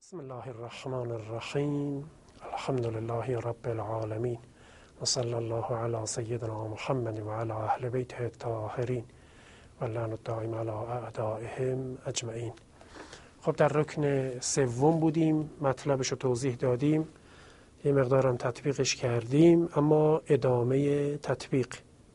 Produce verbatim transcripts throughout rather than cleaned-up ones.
بسم الله الرحمن الرحیم. الحمد لله رب العالمین و صلی الله علی سیدنا محمد و علی اهل بیته الطاهرین و لعن الدائم علی اعدائهم اجمعین. خب در رکن سوم بودیم، مطلبش رو توضیح دادیم، یه مقدارم تطبیقش کردیم، اما ادامه تطبیق.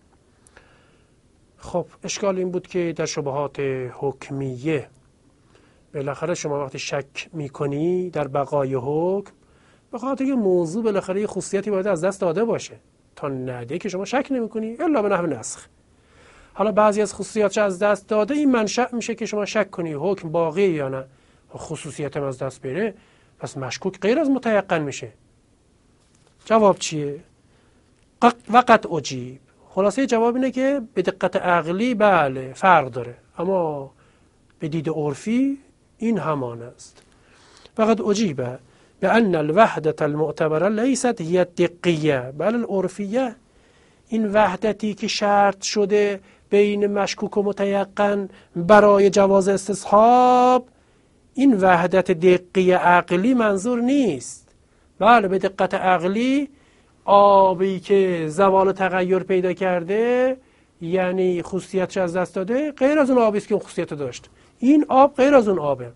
خب اشکال این بود که در شبهات حکمیه بالاخره شما وقتی شک میکنی در بقای حکم، به خاطر که موضوع بالاخره یه خصوصیتی باید از دست داده باشه، تا نده که شما شک نمیکنی الا به نحو نسخ. حالا بعضی از خصوصیاتش از دست داده، این منشأ میشه که شما شک کنی حکم باقی یا نه. خصوصیت هم از دست بره، پس مشکوک غیر از متیقن میشه. جواب چیه؟ وقت اجیب. خلاصه جواب اینه که به دقت عقلی بله فرق داره، اما به دید عرفی این همان است. فقط اجیبه به ان الوحدت المعتبره لیست هی دقیه بل العرفیه. این وحدتی که شرط شده بین مشکوک و متیقن برای جواز استصحاب، این وحدت دقیه عقلی منظور نیست. بله به دقت عقلی آبی که زوال تغییر پیدا کرده یعنی خصوصیتش از دست داده غیر از اون آبی است که اون خصوصیت داشت. این آب غیر از اون آبه.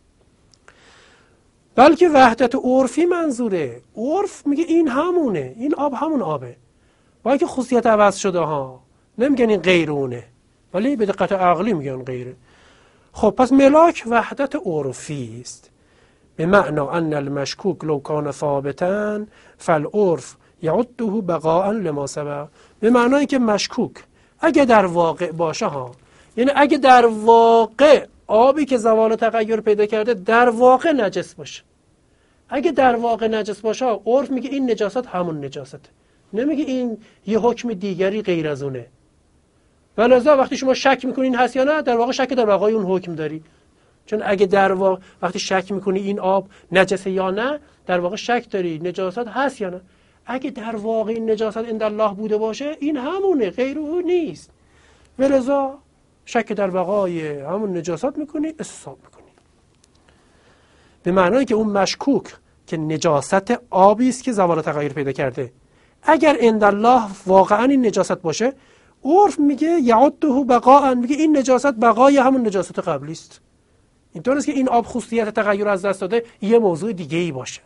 بلکه وحدت عرفی منظوره. عرف میگه این همونه، این آب همون آبه، با اینکه خصوصیت عوض شده ها. نمیگن این غیر اونه، ولی به دقت عقلی میگن غیره. خب پس ملاک وحدت عرفی است، به معنا ان المشکوک لو کان ثابتا فالعرف یعده بقاء لما سبق. به معنای که مشکوک اگه در واقع باشه ها، یعنی اگه در واقع آبی که زوال تغییر پیدا کرده در واقع نجس باشه، اگه در واقع نجس باشه، عرف میگه این نجاست همون نجاسته، نمیگه این یه حکم دیگری غیر از اونه. ولذا وقتی شما شک میکنی این هست یا نه، در واقع شک در بقای اون حکم داری. چون اگه در واقع وقتی شک میکنی این آب نجسه یا نه، در واقع شک داری نجاست هست یا نه. اگه در واقع این نجاست عند الله بوده باشه، این همونه، غیر اون نیست. ولذا شک در بقای همون نجاست میکنی، استصحاب میکنی. به معنای که اون مشکوک که نجاست آبی است که زوال تغییر پیدا کرده، اگر عند الله واقعا این نجاست باشه، عرف میگه یعده بقاء، میگه این نجاست بقای همون نجاست قبلی است. اینطور است که این آب خصوصیت تغییر از دست داده یه موضوع دیگه ای باشه.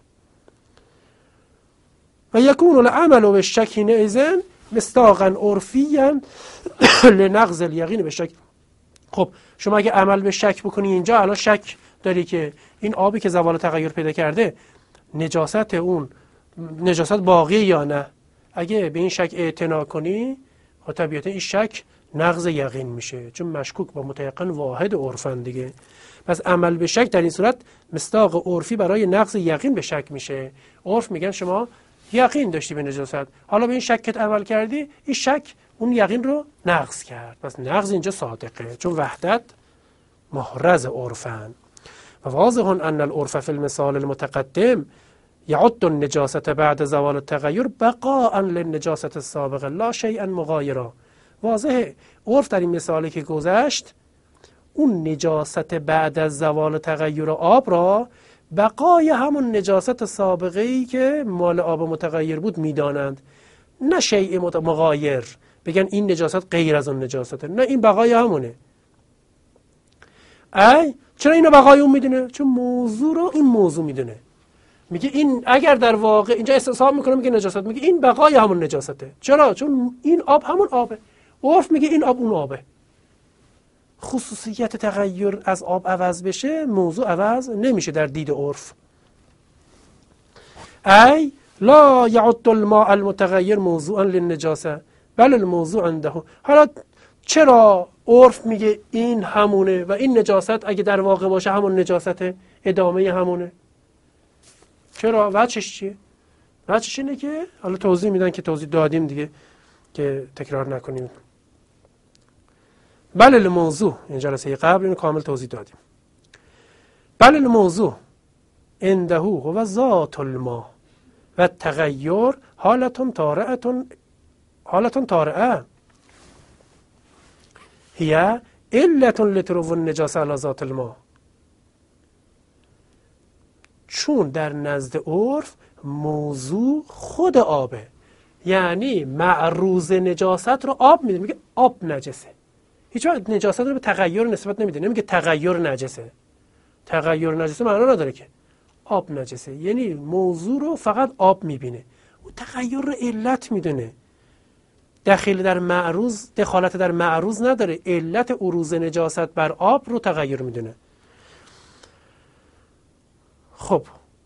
و یکون العمل بالشک حینئذ مصداقا عرفیا لنقض الیقین بالشک. خب شما اگه عمل به شک بکنی، اینجا الان شک داری که این آبی که زوال تغییر پیدا کرده نجاست اون نجاست باقی یا نه. اگه به این شک اعتنا کنی، خب طبیعتا این شک نقض یقین میشه، چون مشکوک با متیقن واحد عرفن دیگه. پس عمل به شک در این صورت مصداق عرفی برای نقض یقین به شک میشه. عرف میگن شما یقین داشتی به نجاست، حالا به این شکت عمل کردی، این شک اون یقین رو نقض کرد. پس نقض اینجا صادقه، چون وحدت محرز عرفن. و واضح ان العرف فی المثال المتقدم یعد النجاسة بعد زوال التغیر بقاء للنجاسة السابقه لا شیئا مغایرا. واضحه عرف در این مثالی که گذشت اون نجاست بعد از زوال تغییر آب را بقای همون نجاست سابقه ای که مال آب متغیر بود میدانند، نه شیء مغایر بگن این نجاست غیر از اون نجاسته، نه این بقای همونه. ای چرا اینو بقای اون میدونه؟ چون موضوع رو این موضوع میدونه. میگه این اگر در واقع اینجا استصحاب میکنه، میگه نجاست، میگه این بقای همون نجاسته. چرا؟ چون این آب همون آبه. عرف میگه این آب اون آبه. خصوصیت تغییر از آب عوض بشه، موضوع عوض نمیشه در دید عرف. ای لا یعد الماء المتغیر موضوعا للنجاسه بل الموضوع عنده. حالا چرا عرف میگه این همونه و این نجاست اگه در واقع باشه همون نجاسته، ادامه همونه؟ چرا؟ وجهش چیه؟ وجهش اینه که حالا توضیح میدن که توضیح دادیم دیگه که تکرار نکنیم. بل الموضوع، این جلسه قبل اینو کامل توضیح دادیم. بل الموضوع عنده هو ذات الماء و التغیر حالتون طارئتون حالتون طارئه هي علة لترو النجاسة على ذات الماء. چون در نزد عرف موضوع خود آبه، یعنی معروض نجاست رو آب میده، میگه آب نجسه. هیچ وقت نجاست رو به تغییر نسبت نمیده، نمیگه تغییر نجسه. تغییر نجسه معنا نداره که آب نجسه، یعنی موضوع رو فقط آب میبینه، اون تغییر رو علت میدونه. دخیل در معروض، دخالت در معروض نداره، علت عروض نجاست بر آب رو تغییر میدونه. خب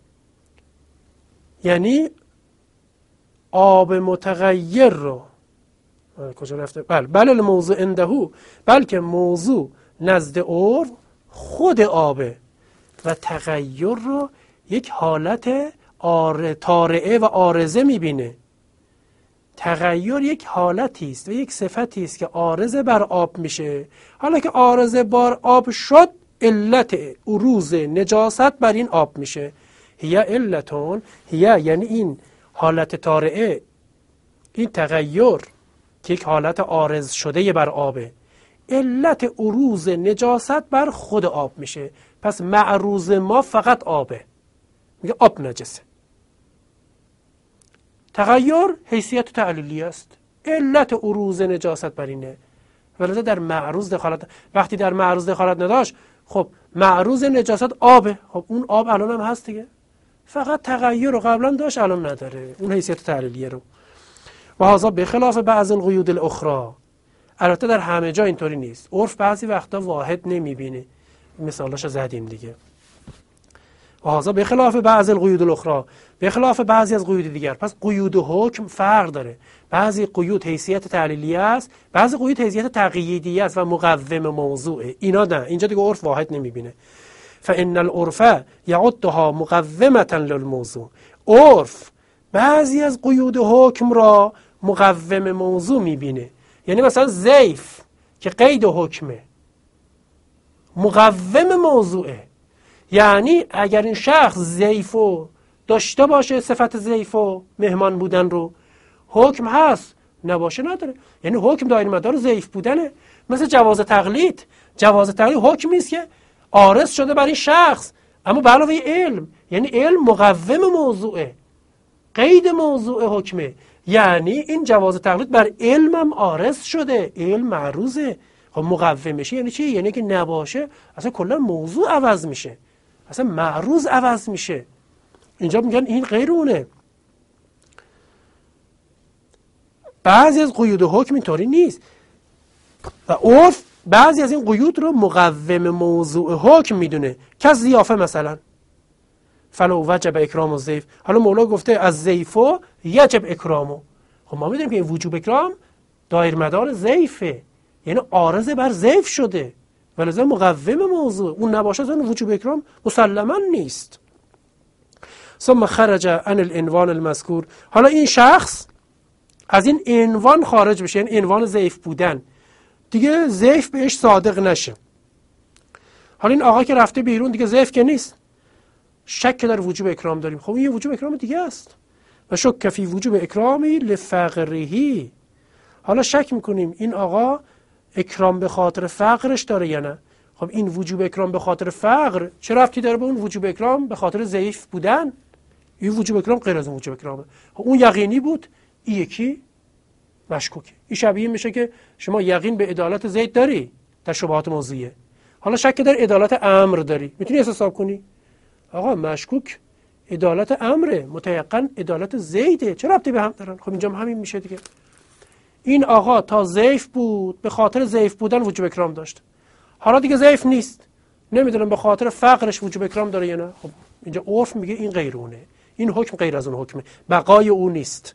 یعنی آب متغیر رو کجا رفته؟ بله بله الموضوع عنده، بلکه موضوع نزد عرف خود آبه و تغییر رو یک حالت آر طارئه و عارضه میبینه. تغییر یک حالتی است و یک صفتی است که عارضه بر آب میشه. حالا که عارضه بر آب شد، علت عروض نجاست بر این آب میشه. هی علتون، هی یعنی این حالت طارئه، این تغییر که یک حالت عارض شده بر آبه، علت عروض نجاست بر خود آب میشه. پس معروض ما فقط آبه، میگه آب نجسه. تغییر حیثیت تعلیلی است، علت عروض نجاست بر اینه، ولی در معروض دخالت. وقتی در معروض دخالت نداشت، خب معروض نجاست آبه، خب اون آب الان هم هست دیگه، فقط تغییر رو قبلا داشت الان نداره، اون حیثیت تعلیلیه رو. و هذا به خلاف بعض القیود الاخرى، البته در همه جا اینطوری نیست، عرف بعضی وقتا واحد نمیبینه، مثالاشو زدیم دیگه. و هذا به خلاف بعض القیود الاخرى، به خلاف بعضی از قیود دیگر. پس قیود و حکم فرق داره، بعضی قیود حیثیت تعلیلیه است، بعضی قیود حیثیت تقییدیه است و مقوم موضوعه. اینا نه، اینجا دیگه عرف واحد نمیبینه. فان العرف یعدها مقومه للموضوع، عرف بعضی از قیود حکم را مقوم موضوع میبینه. یعنی مثلا ضیف که قید حکمه، مقوم موضوعه. یعنی اگر این شخص ضیفو داشته باشه، صفت ضیفو مهمان بودن رو، حکم هست، نباشه نداره. یعنی حکم دایر مدار ضیف بودنه. مثل جواز تقلید، جواز تقلید حکمی است که عارض شده بر این شخص، اما به علاوه علم، یعنی علم مقوم موضوعه، قید موضوع حکمه. یعنی این جواز تقلید بر علمم عارض شده، علم معروضه. خب مقوم میشه یعنی چی؟ یعنی که نباشه اصلا کلا موضوع عوض میشه، اصلا معروض عوض میشه. اینجا میگن این غیر اونه. بعضی از قیود حکم اینطوری نیست و عرف بعضی از این قیود رو مقوم موضوع حکم میدونه، که ضیافه مثلا. فلو وجب اکرام الضیف، حالا مولا گفته از ضیفو یجب اکرامو. خب ما میدونیم که این وجوب اکرام دایر مدار ضیفه، یعنی عارض بر ضیف شده، ولذا مقوم موضوع. اون نباشه اون وجوب اکرام مسلما نیست. ثم خرج عن العنوان المذکور، حالا این شخص از این عنوان خارج بشه، یعنی عنوان ضیف بودن، دیگه ضیف بهش صادق نشه. حالا این آقا که رفته بیرون دیگه ضیف که نیست، شک در وجوب اکرام داریم. خب این یه وجوب اکرام دیگه است. و شک فی وجوب اکرامی لفقرهی، حالا شک میکنیم این آقا اکرام به خاطر فقرش داره یا نه. خب این وجوب اکرام به خاطر فقر چه ربطی داره به اون وجوب اکرام به خاطر ضعیف بودن؟ این وجوب اکرام غیر از اون وجوب اکرامه. خب اون یقینی بود، این یکی مشکوکه. این شبیه میشه که شما یقین به عدالت زید داری در شبهات موضوعیه، حالا شک در عدالت امر داری، میتونی حساب کنی آقا مشکوک عدالت امره، متيقن عدالت زیده، چه ربطی به هم دارن؟ خب اینجا همین میشه دیگه. این آقا تا ضعیف بود به خاطر ضعیف بودن وجوب اکرام داشت، حالا دیگه ضعیف نیست، نمیدونم به خاطر فقرش وجوب اکرام داره یا نه. خب اینجا عرف میگه این غیر اونه، این حکم غیر از اون حکمه، بقای اون نیست.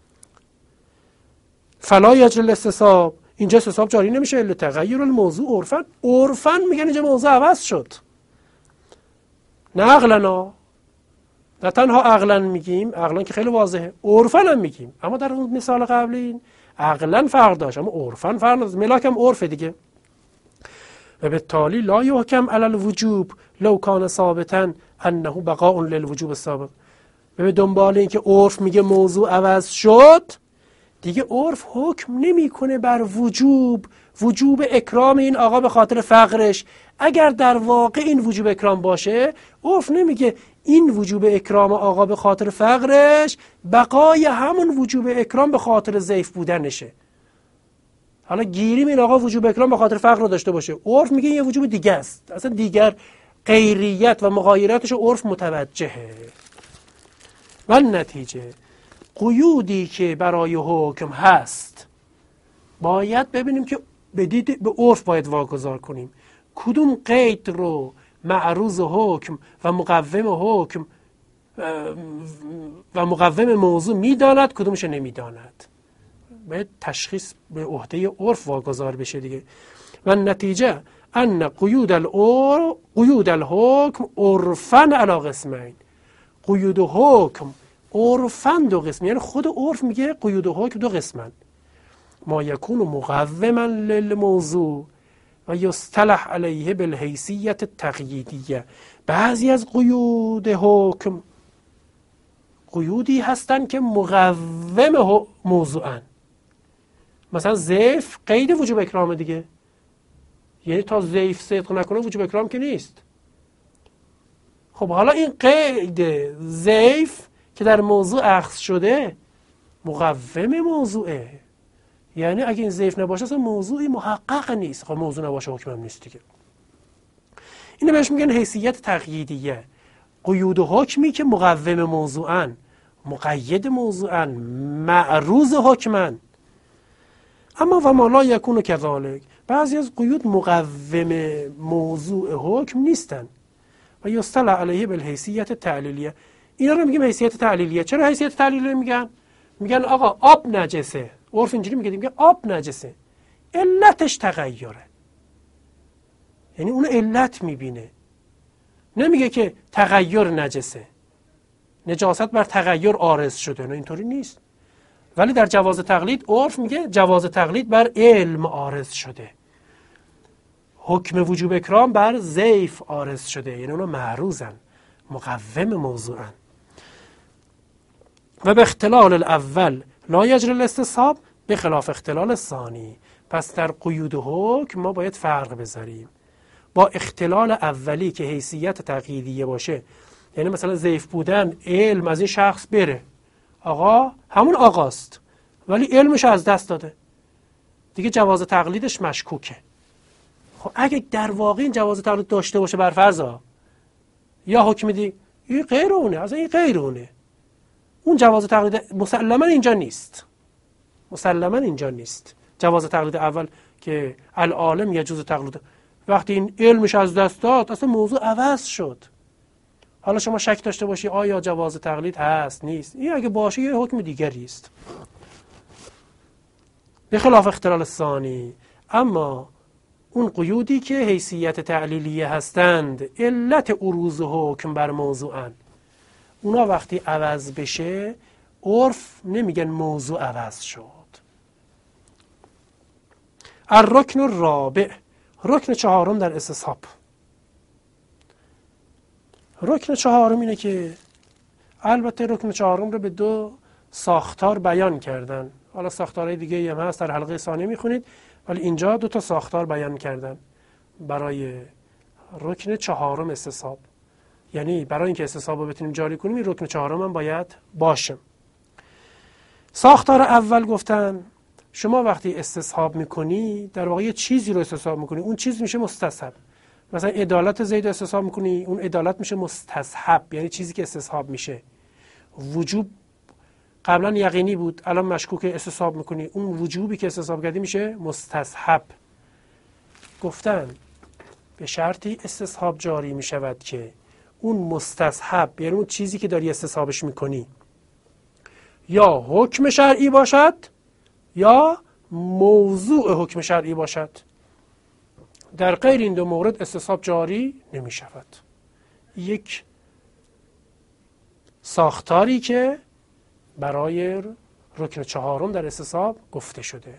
فلا یجری الاستصحاب، اینجا استصحاب جاری نمیشه الا تغییر الموضوع عرفا. عرفا میگن اینجا موضوع عوض شد، نه عقلنا، نه تنها عقلا میگیم، عقلا که خیلی واضحه، عرفا هم میگیم. اما در اون مثال قبلی عقلا فرق داشت، اما عرفا فرق نداشت. ملاک هم عرفه دیگه. و به تالی لا یحکم علی الوجوب لو کان ثابتا انه بقاء للوجوب السابق. به دنبال این که عرف میگه موضوع عوض شد، دیگه عرف حکم نمیکنه بر وجوب وجوب اکرام این آقا به خاطر فقرش. اگر در واقع این وجوب اکرام باشه، عرف نمیگه این وجوب اکرام آقا به خاطر فقرش بقای همون وجوب اکرام به خاطر ضعیف بودنشه. حالا گیریم این آقا وجوب اکرام به خاطر فقر رو داشته باشه، عرف میگه یه وجوب دیگه است، اصلا دیگر غیریت و مغایراتش عرف متوجهه. و نتیجه قیودی که برای حکم هست باید ببینیم که به دید به عرف باید واگذار کنیم. کدوم قید رو معروض حکم و مقوم حکم و مقوم موضوع میداند، کدومش نمیداند. باید تشخیص به عهده عرف واگذار بشه دیگه. و نتیجه ان قیود العرف قیود الحکم عرفا علی قسمین. قیود حکم عرفا دو قسم، یعنی خود عرف میگه قیود حکم دو قسمن. ما یکون مقوما للموضوع و یصطلح علیه بالحیثیت التقییدیه. بعضی از قیود حکم قیودی هستن که مقوم موضوعن. مثلا ضعف قید وجوب اکرام دیگه، یعنی تا ضعف صدق نکنه وجوب اکرام که نیست. خب حالا این قید ضعف که در موضوع اخذ شده مقوم موضوعه، یعنی اگه این ضعف نباشه اصلا موضوعی محقق نیست. خب موضوع نباشه حکم هم نیست دیگه. اینو بهش میگن حیثیت تقییدیه. قیود و حکمی که مقوم موضوعن، مقید موضوعن، معروض حکمن. اما و ما لا یکون کذالک، بعضی از قیود مقوم موضوع حکم نیستن و یصطلح علیه بالحیثیت تعلیلیه. اینا رو میگیم حیثیت تعلیلیه. چرا حیثیت تعلیلیه میگن؟ میگن آقا آب نجسه، عرف اینجوری میگه، میگه آب نجسه، علتش تغیره، یعنی اون علت میبینه، نمیگه که تغییر نجسه، نجاست بر تغییر عارض شده، نه اینطوری نیست. ولی در جواز تقلید عرف میگه جواز تقلید بر علم عارض شده، حکم وجوب اکرام بر ضعف عارض شده، یعنی اونا معروضن، مقوم موضوعن. و به اختلال الاول لا یجری الاستصحاب به خلاف اختلال الثانی. پس در قیود حکم ما باید فرق بذاریم با اختلال اولی که حیثیت تقییدیه باشه، یعنی مثلا ضعیف بودن علم از این شخص بره، آقا همون آقاست ولی علمش از دست داده، دیگه جواز تقلیدش مشکوکه. خب اگه در واقع این جواز تقلید داشته باشه بر فرضا، یا حکم دی این غیر اونه، اصلا این غیر اونه، اون جواز تقلید مسلما اینجا نیست، مسلما اینجا نیست. جواز تقلید اول که العالم یجوز تقلید، وقتی این علمش از دست داد اصلا موضوع عوض شد. حالا شما شک داشته باشی آیا جواز تقلید هست نیست، این اگه باشه یه حکم دیگری است. به خلاف اختلال ثانی، اما اون قیودی که حیثیت تعلیلیه هستند، علت عروض حکم بر موضوعن، اونا وقتی عوض بشه عرف نمیگن موضوع عوض شد. الرکن الرابع، رکن چهارم در استصحاب. رکن چهارم اینه که البته رکن چهارم رو به دو ساختار بیان کردن، حالا ساختارهای دیگه هم هست در حلقه ثانیه میخونید، ولی اینجا دو تا ساختار بیان کردن برای رکن چهارم استصحاب. یعنی برای اینکه استصحاب رو بتونیم جاری کنیم این رکن چهارم هم باید باشه. ساختار اول گفتن شما وقتی استصحاب میکنی در واقع یه چیزی رو استصحاب میکنی، اون چیز میشه مستصحب. مثلا عدالت زید رو استصحاب میکنی، اون عدالت میشه مستصحب، یعنی چیزی که استصحاب میشه. وجوب قبلا یقینی بود الان مشکوک استصحاب میکنی، اون وجوبی که استصحاب کردی میشه مستصحب. گفتن به شرطی استصحاب جاری میشود که اون مستصحب، یعنی اون چیزی که داری استصحابش میکنی، یا حکم شرعی باشد یا موضوع حکم شرعی باشد. در غیر این دو مورد استصحاب جاری نمی شود. یک ساختاری که برای رکن چهارم در استصحاب گفته شده.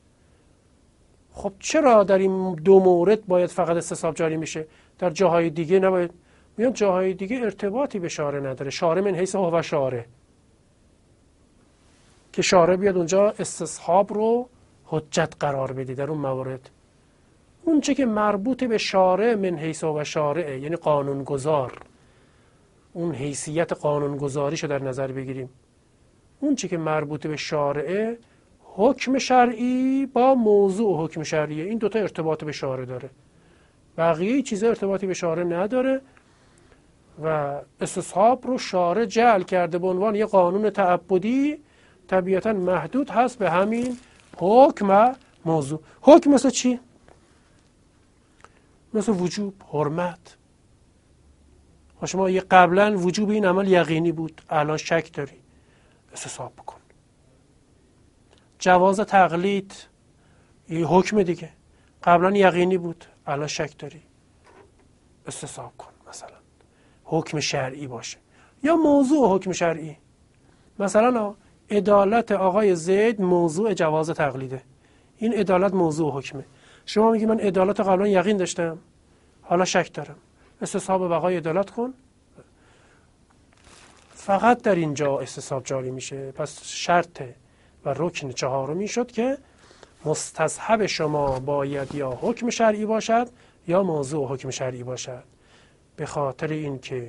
خب چرا در این دو مورد باید فقط استصحاب جاری میشه، در جاهای دیگه نباید؟ میان جاهای دیگه ارتباطی به شارع نداره، شارع من حیث هو شارع. که شارع بیاد اونجا استصحاب رو حجت قرار بده در اون موارد. اون چه که مربوط به شارع من حیث و شارعه، یعنی قانونگذار، اون حیثیت قانونگذاریشو در نظر بگیریم. اون چه که مربوط به شارعه، حکم شرعی با موضوع حکم شرعیه، این دوتا ارتباط به شارع داره، بقیه چیزا ارتباطی به شارع نداره. و استصحاب رو شارع جعل کرده به عنوان یه قانون تعبدی، طبیعتا محدود هست به همین حکم موضوع. حکم مثل چی؟ مثل وجوب، حرمت. شما یه قبلا وجوب این عمل یقینی بود، الان شک داری، استصحاب بکن. جواز تقلید یه حکم دیگه، قبلا یقینی بود، الان شک داری، استصحاب کن. مثلا حکم شرعی باشه یا موضوع حکم شرعی. مثلا عدالت آقای زید موضوع جواز تقلیده، این عدالت موضوع حکمه. شما میگی من عدالت قبلا یقین داشتم، حالا شک دارم، استصحاب بقای عدالت کن. فقط در اینجا استصحاب جاری میشه. پس شرط و رکن چهارمی شد که مستصحب شما باید یا حکم شرعی باشد یا موضوع حکم شرعی باشد. به خاطر اینکه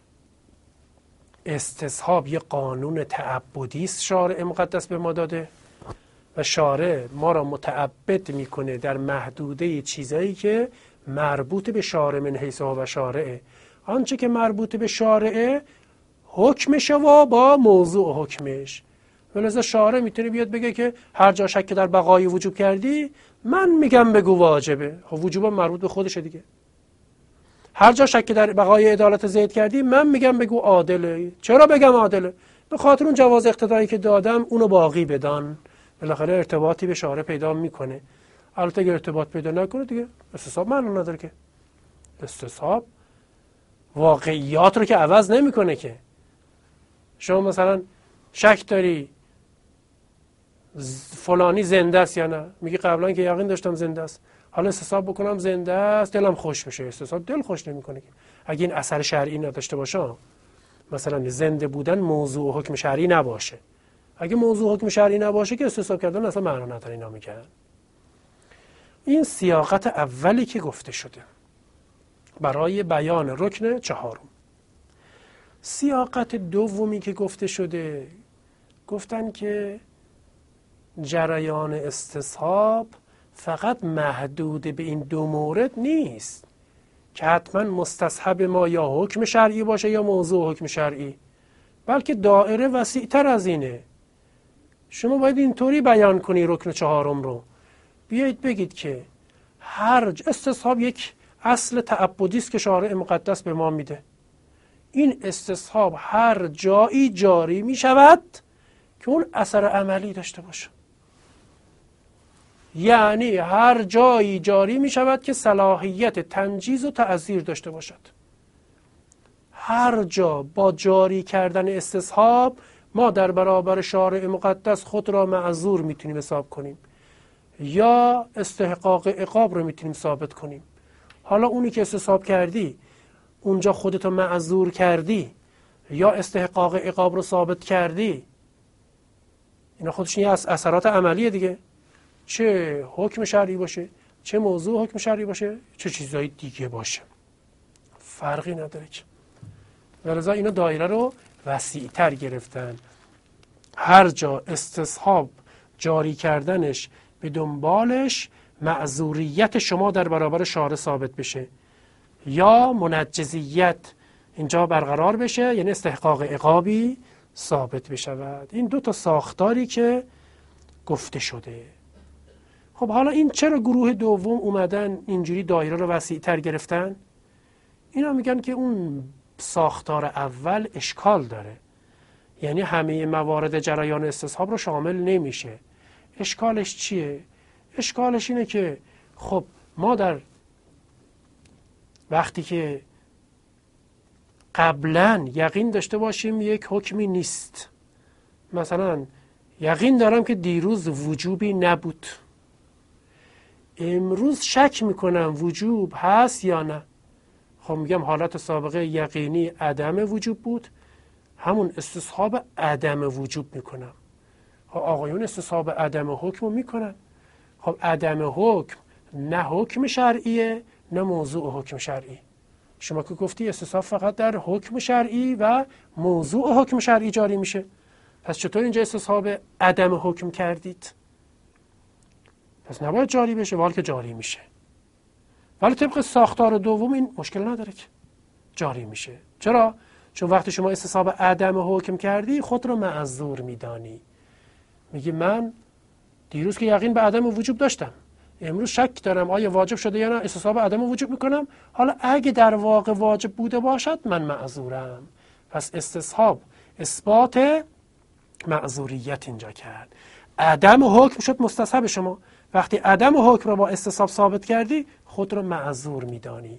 استصحاب یه قانون تعبدی است شارع مقدس به ما داده و شارع ما را متعبد میکنه در محدوده چیزایی که مربوط به شارع من حیث و شارعه. آنچه که مربوط به شارعه حکمش و با موضوع حکمش. ولذا شارع میتونه بیاد بگه که هر جا شک در بقای وجوب کردی، من میگم بگو واجبه. وجوب مربوط به خودشه دیگه. هر جا شک در بقای عدالت زید کردی، من میگم بگو عادله. چرا بگم عادله؟ به خاطر اون جواز اقتضایی که دادم اونو باقی بدان. بالاخره ارتباطی به شارع پیدا میکنه. البته اگه ارتباط پیدا نکنه دیگه استصحاب معنی نداره که. استصحاب واقعیات رو که عوض نمیکنه که. شما مثلا شک داری فلانی زنده است یا نه، میگی قبلا که یقین داشتم زنده است، حالا استصحاب بکنم زنده است، دلم خوش میشه. استصحاب دل خوش نمیکنه که اگه این اثر شرعی نداشته باشه. مثلا زنده بودن موضوع حکم شرعی نباشه. اگه موضوع حکم شرعی نباشه که استصحاب کردن اصلا معنا نداره. اینا میگن این سیاقت اولی که گفته شده برای بیان رکن چهارم. سیاقت دومی که گفته شده، گفتن که جریان استصحاب فقط محدود به این دو مورد نیست که حتما مستصحب ما یا حکم شرعی باشه یا موضوع حکم شرعی، بلکه دایره وسیع تر از اینه. شما باید اینطوری بیان کنی رکن چهارم رو، بیایید بگید که هر استصحاب یک اصل تعبدی است که شارع مقدس به ما میده. این استصحاب هر جایی جاری می شود که اون اثر عملی داشته باشه. یعنی هر جایی جاری می شود که صلاحیت تنجیز و تعزیر داشته باشد. هر جا با جاری کردن استصحاب ما در برابر شارع مقدس خود را معذور میتونیم حساب کنیم یا استحقاق عقاب رو میتونیم ثابت کنیم. حالا اونی که استصحاب کردی اونجا خودتو معذور کردی یا استحقاق عقاب رو ثابت کردی، اینا خودش یه از اثرات عملیه دیگه. چه حکم شرعی باشه، چه موضوع حکم شرعی باشه، چه چیزایی دیگه باشه، فرقی نداره که. ولذا اینا دایره رو وسیع‌تر گرفتن. هر جا استصحاب جاری کردنش به دنبالش معذوریت شما در برابر شارع ثابت بشه یا منجزیت اینجا برقرار بشه، یعنی استحقاق عقابی ثابت بشود. این دو تا ساختاری که گفته شده. خب حالا این چرا گروه دوم اومدن اینجوری دایره رو وسیع‌تر گرفتن؟ اینا میگن که اون ساختار اول اشکال داره، یعنی همه موارد جریان استصحاب رو شامل نمیشه. اشکالش چیه؟ اشکالش اینه که خب ما در وقتی که قبلا یقین داشته باشیم یک حکمی نیست، مثلا یقین دارم که دیروز وجوبی نبود، امروز شک میکنم وجوب هست یا نه، خب میگم حالت سابقه یقینی عدم وجوب بود، همون استصحاب عدم وجوب میکنم. خب آقایون استصحاب عدم حکم رو میکنن. خب عدم حکم نه حکم شرعیه نه موضوع حکم شرعی. شما که گفتی استصحاب فقط در حکم شرعی و موضوع حکم شرعی جاری میشه، پس چطور اینجا استصحاب عدم حکم کردید؟ پس نباید جاری بشه، ولی که جاری میشه. ولی طبق ساختار دوم این مشکل نداره که جاری میشه. چرا؟ چون وقتی شما استصحاب عدم حکم کردی خود رو معذور میدانی. میگی من دیروز که یقین به عدم وجوب داشتم، امروز شک دارم آیا واجب شده یا نه، استصحاب عدم وجوب میکنم. حالا اگه در واقع واجب بوده باشد من معذورم. پس استصحاب اثبات معذوریت اینجا کرد. عدم حکم شد مستصحب شما. وقتی عدم حکم رو با استصحاب ثابت کردی خود رو معذور میدانی.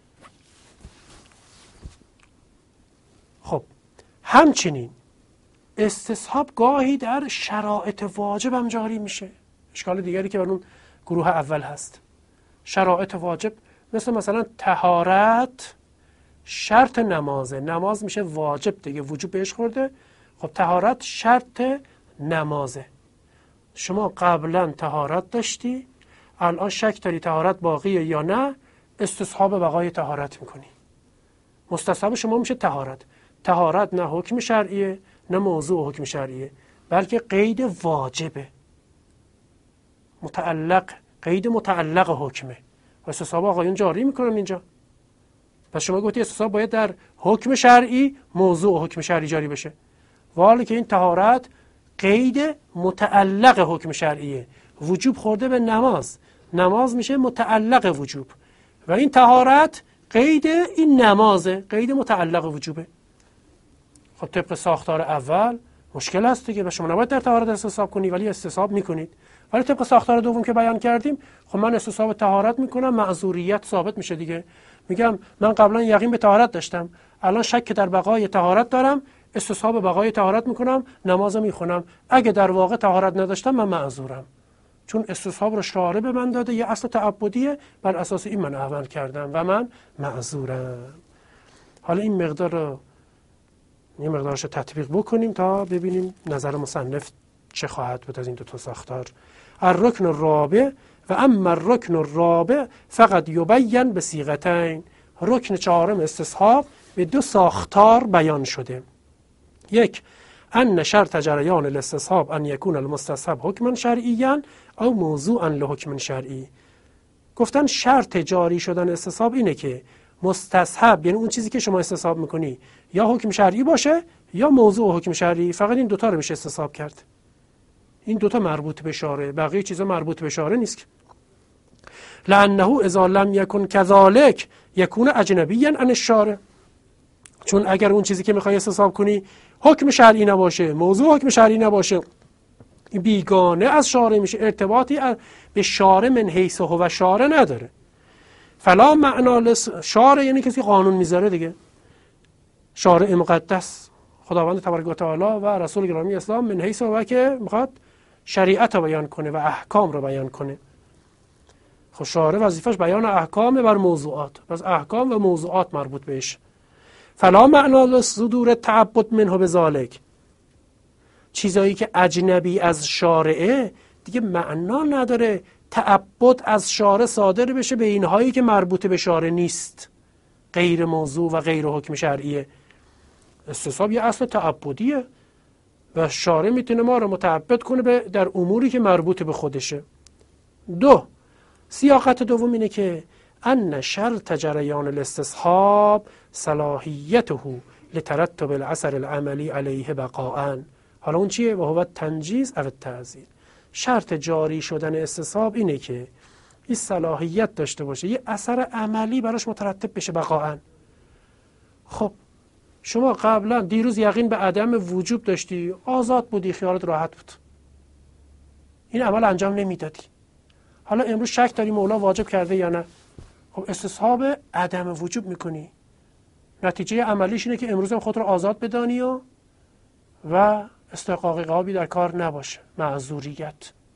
خب همچنین استصحاب گاهی در شرایط واجب هم جاری میشه. اشکال دیگری که بر اون گروه اول هست، شرایط واجب مثل مثلا طهارت شرط نمازه، نماز میشه واجب دیگه، وجوب بهش خورده. خب طهارت شرط نمازه. شما قبلا طهارت داشتی، الان شک داری طهارت باقیه یا نه، استصحاب بقای طهارت میکنی. مستصحب شما میشه طهارت. طهارت نه حکم شرعیه نه موضوع حکم شرعیه، بلکه قید واجبه، متعلق، قید متعلق حکمه و استصحاب آقایون جاری میکنن اینجا. پس شما گفتی استصحاب باید در حکم شرعی موضوع حکم شرعی جاری بشه، ولی که این طهارت قید متعلق حکم شرعیه، وجوب خورده به نماز، نماز میشه متعلق وجوب و این طهارت قید این نمازه، قید متعلق وجوبه. خب طبق ساختار اول مشکل هست دیگه و شما نباید در طهارت استصحاب کنی ولی استصحاب میکنید. ولی طبق ساختار دوم که بیان کردیم، خب من استصحاب طهارت میکنم، معذوریت ثابت میشه دیگه. میگم من قبلا یقین به طهارت داشتم، الان شک در بقای طهارت دارم، استصحاب بقای طهارت میکنم، نماز میخونم. اگه در واقع طهارت نداشتم من معذورم، چون استصحاب رو شارع به من داده، یه اصل تعبدیه، بر اساس این من عمل کردم و من معذورم. حالا این مقدار رو یه مقدارش تطبیق بکنیم تا ببینیم نظر مصنف چه خواهد بود از این دو تا ساختار. الرکن الرابع و اما الرکن الرابع فقط یبین به صیغتین. رکن چهارم استصحاب به دو ساختار بیان شده. یک، ان شرط جریان الاستصحاب ان یکون المستصحب حکما شرعیا او موضوعا لحکم شرعی. گفتن شرط جاری شدن استصحاب اینه که مستصحب، یعنی اون چیزی که شما استصحاب میکنی، یا حکم شرعی باشه یا موضوع حکم شرعی. فقط این دوتا رو میشه استصحاب کرد. این دوتا مربوط به شارع، بقیه چیزا مربوط به شارع نیست. لانه اذا لم یکن کذالک یکون اجنبیا عن الشارع. چون اگر اون چیزی که میخوای استصحاب کنی حکم شرعی نباشه، موضوع حکم شرعی نباشه، بیگانه از شارع میشه، ارتباطی به شارع من حیث هو شارع نداره. فلا معنا لس شارع یعنی کسی قانون میذاره دیگه. شارع مقدس خداوند تبارک و تعالی و رسول گرامی اسلام من حیث هو که میخواد شریعت رو بیان کنه و احکام رو بیان کنه. خب شارع وظیفش بیان احکام بر موضوعات، پس احکام و موضوعات مربوط بهش. فلا معنا لصدور تعبد منه بذالک. چیزایی که اجنبی از شارعه دیگه معنا نداره تعبد از شارع صادر بشه به اینهایی که مربوط به شارع نیست، غیر موضوع و غیر حکم شرعیه. استصحاب یه اصل تعبدیه و شارع میتونه ما رو متعبد کنه به در اموری که مربوط به خودشه. دو، سیاقت دوم اینه که ان شرط جریان الاستصحاب صلاحیته لترتب الاثر العملی علیه بقاء. حالا اون چیه؟ و هو تنجیز او التعزیر. شرط جاری شدن استصحاب اینه که این صلاحیت داشته باشه، یه اثر عملی براش مترتب بشه بقاء. خب شما قبلا دیروز یقین به عدم وجوب داشتی، آزاد بودی، خیالت راحت بود، این عمل انجام نمیدادی. حالا امروز شک داری مولا واجب کرده یا نه، خب استصحاب عدم وجوب میکنی. نتیجه عملیش اینه که امروز هم خود رو آزاد بدانی و و استحقاق عقابی در کار نباشه، معذوریت.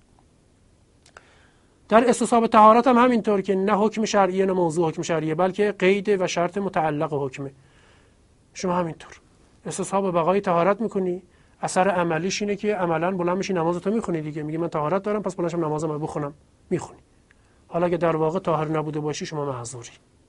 در استصحاب طهارت هم همینطور که نه حکم شرعیه نه موضوع حکم شرعیه، بلکه قید و شرط متعلق حکمه. شما همینطور استصحاب بقای طهارت میکنی، اثر عملیش اینه که عملاً بلند میشی نمازتو میخونی دیگه، میگی من طهارت دارم پس بلند شم نمازمو بخونم، میخونی. حالا اگه در واقع طاهر نبوده باشی شما معذوری،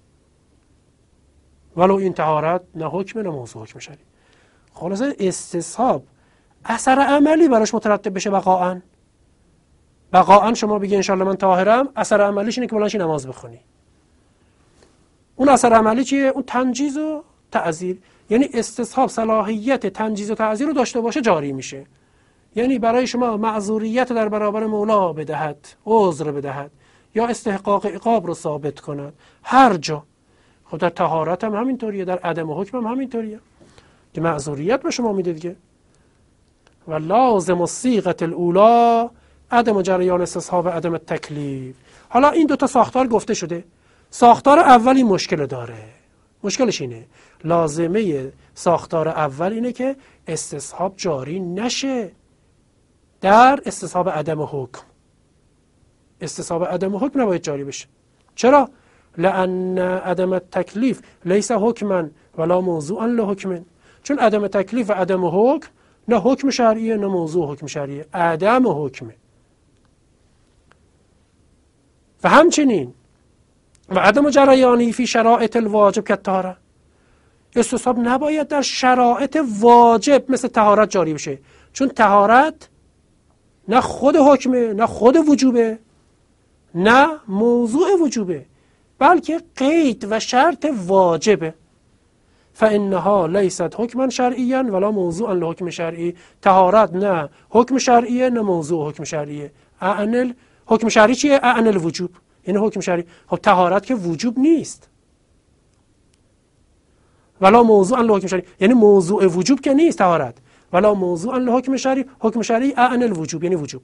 ولو این طهارت نه حکم نه موضوع حکم شرعی. خلاصه استصحاب اثر عملی براش مترتب بشه بقاءً. بقاءً شما بگی انشالله من طاهرم، اثر عملیش اینه که بلند شی نماز بخونی. اون اثر عملی چیه؟ اون تنجیز و تعزیر. یعنی استصحاب صلاحیت تنجیز و تعزیر رو داشته باشه جاری میشه. یعنی برای شما معذوریت در برابر مولا بدهد، عذر بدهد یا استحقاق عقاب رو ثابت کند هر جا. خب در طهارت هم همینطوریه، در عدم حکم هم همینطوریه که معذوریت به شما میده دیگه. و لازم الصیغه الاولی عدم جریان استصحاب عدم تکلیف. حالا این دوتا ساختار گفته شده. ساختار اول این مشکل داره. مشکلش اینه، لازمه ساختار اول اینه که استصحاب جاری نشه در استصحاب عدم حکم. استصحاب عدم حکم نباید جاری بشه. چرا؟ لأن عدم التکلیف لیس حکما ولا موضوعا لحکم. چون عدم تکلیف و عدم حکم نه حکم شرعیه نه موضوع حکم شرعیه، عدم حکمه. و همچنین و عدم جریانی فی شرایط الواجب که طهارت، استصحاب نباید در شرایط واجب مثل طهارت جاری بشه، چون طهارت نه خود حکمه نه خود وجوبه نه موضوع وجوبه، بلکه قید و شرط واجبه. فانها لیست حکما شرعیا ولا موضوعا لحکم شرعی. طهارت نه حکم شرعیه نه موضوع حکم شرعیه. اعنل حکم شرعی چیه؟ اعنل الوجوب، یعنی حکم شرعی. خب طهارت که وجوب نیست. ولا موضوعا لحکم شرعی یعنی موضوع وجوب که نیست طهارت. ولا موضوعا لحکم شرعی، حکم شرعی اعنل الوجوب یعنی وجوب.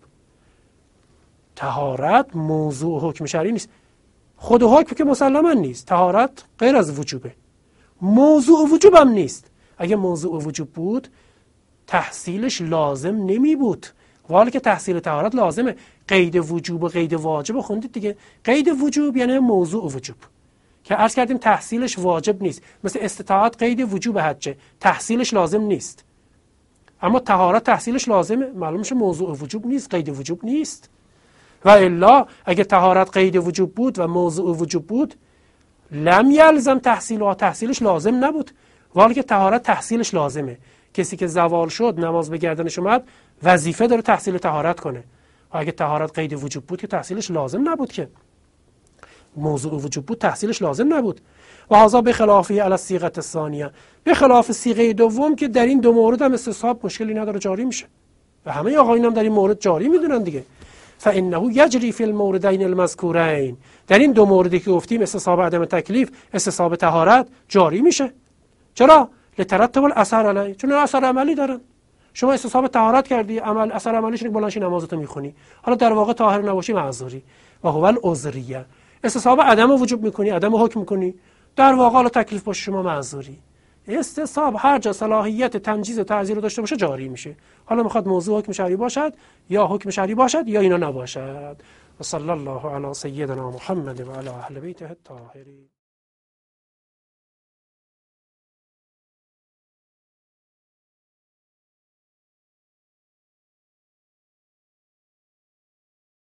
طهارت موضوع حکم شرعی نیست. خود حکم که مسلما نیست. طهارت غیر از وجوبه. موضوع وجوب هم نیست. اگه موضوع وجوب بود تحصیلش لازم نمی بود، ولی که تحصیل طهارت لازمه. قید وجوب و قید واجب خوندید دیگه. قید وجوب یعنی موضوع وجوب که عرض کردیم تحصیلش واجب نیست. مثل استطاعت قید وجوب حجه، تحصیلش لازم نیست. اما طهارت تحصیلش لازمه، معلوم میشه موضوع وجوب نیست، قید وجوب نیست. و الا اگه طهارت قید وجوب بود و موضوع وجوب بود لم یلزم تحصیل و تحصیلش لازم نبود، ولی که طهارت تحصیلش لازمه. کسی که زوال شد نماز به گردنش اومد وظیفه داره تحصیل طهارت کنه. و اگه طهارت قید وجوب بود که تحصیلش لازم نبود، که موضوع وجوب بود تحصیلش لازم نبود. و هذا بخلافی علی الصیغه الثانیه، به خلاف صیغه دوم که در این دو مورد هم استصحاب مشکلی نداره جاری میشه و همه آقایون هم در این مورد جاری میدونن دیگه. فانه یجری فی الموردین المذکورین، در این دو موردی که گفتیم استصحاب عدم تکلیف، استصحاب طهارت جاری میشه. چرا؟ لترتب الاثر علی، چون اثر عملی دارن. شما استصحاب طهارت کردی، عمل اثر عملیش اینه که بلند شی نمازتو میخونی، حالا در واقع طاهر نباشی معذوری. و هو العذریه، استصحاب عدم وجوب میکنی، عدم حکم میکنی، در واقع حالا تکلیف باشه شما معذوری. استصحاب هر جا صلاحیت تنجیز و تعزیر رو داشته باشه جاری میشه. حالا میخواد موضوع حکم شرعی باشد یا حکم شرعی باشد یا اینا نباشد. و صلی الله علی سیدنا محمد و علی اهل بیته الطاهرین.